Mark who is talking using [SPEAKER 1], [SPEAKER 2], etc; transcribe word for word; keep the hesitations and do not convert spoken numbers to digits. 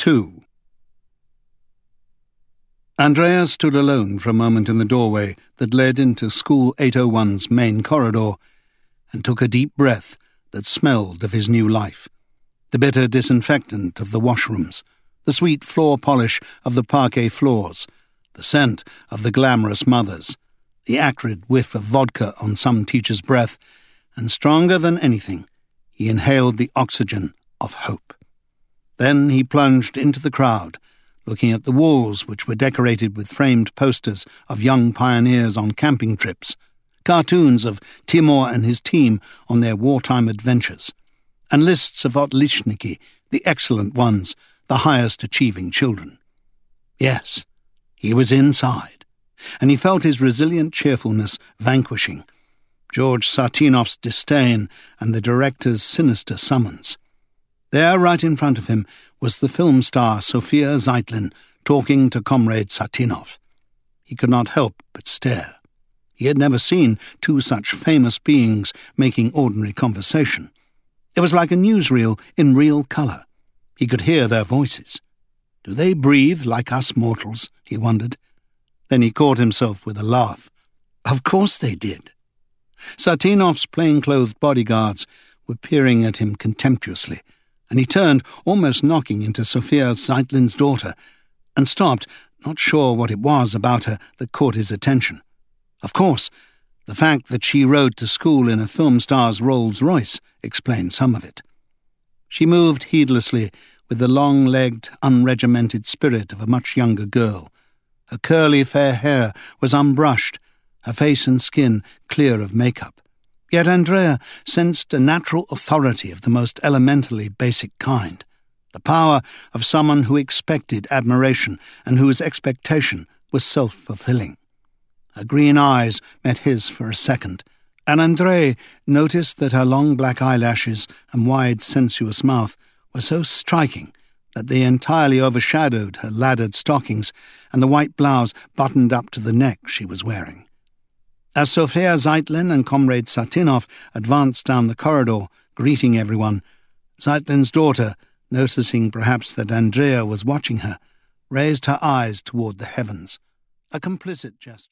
[SPEAKER 1] two. Andrea stood alone for a moment in the doorway that led into School eight oh one's main corridor and took a deep breath that smelled of his new life. The bitter disinfectant of the washrooms, the sweet floor polish of the parquet floors, the scent of the glamorous mothers, the acrid whiff of vodka on some teacher's breath, and stronger than anything, he inhaled the oxygen of hope. Then he plunged into the crowd, looking at the walls which were decorated with framed posters of young pioneers on camping trips, cartoons of Timur and his team on their wartime adventures, and lists of Otlitzniki, the excellent ones, the highest-achieving children. Yes, he was inside, and he felt his resilient cheerfulness vanquishing George Sartinov's disdain and the director's sinister summons. There, right in front of him, was the film star Sofia Zeitlin talking to Comrade Sartinov. He could not help but stare. He had never seen two such famous beings making ordinary conversation. It was like a newsreel in real colour. He could hear their voices. Do they breathe like us mortals? He wondered. Then he caught himself with a laugh. Of course they did. Sartinov's plainclothed bodyguards were peering at him contemptuously, and he turned, almost knocking into Sofia Zeitlin's daughter, and stopped, not sure what it was about her that caught his attention. Of course, the fact that she rode to school in a film star's Rolls-Royce explained some of it. She moved heedlessly with the long-legged, unregimented spirit of a much younger girl. Her curly fair hair was unbrushed, her face and skin clear of makeup. Yet Andrea sensed a natural authority of the most elementally basic kind, the power of someone who expected admiration and whose expectation was self-fulfilling. Her green eyes met his for a second, and Andrea noticed that her long black eyelashes and wide, sensuous mouth were so striking that they entirely overshadowed her laddered stockings and the white blouse buttoned up to the neck she was wearing. As Sofia Zeitlin and Comrade Sartinov advanced down the corridor, greeting everyone, Zeitlin's daughter, noticing perhaps that Andrea was watching her, raised her eyes toward the heavens, a complicit gesture.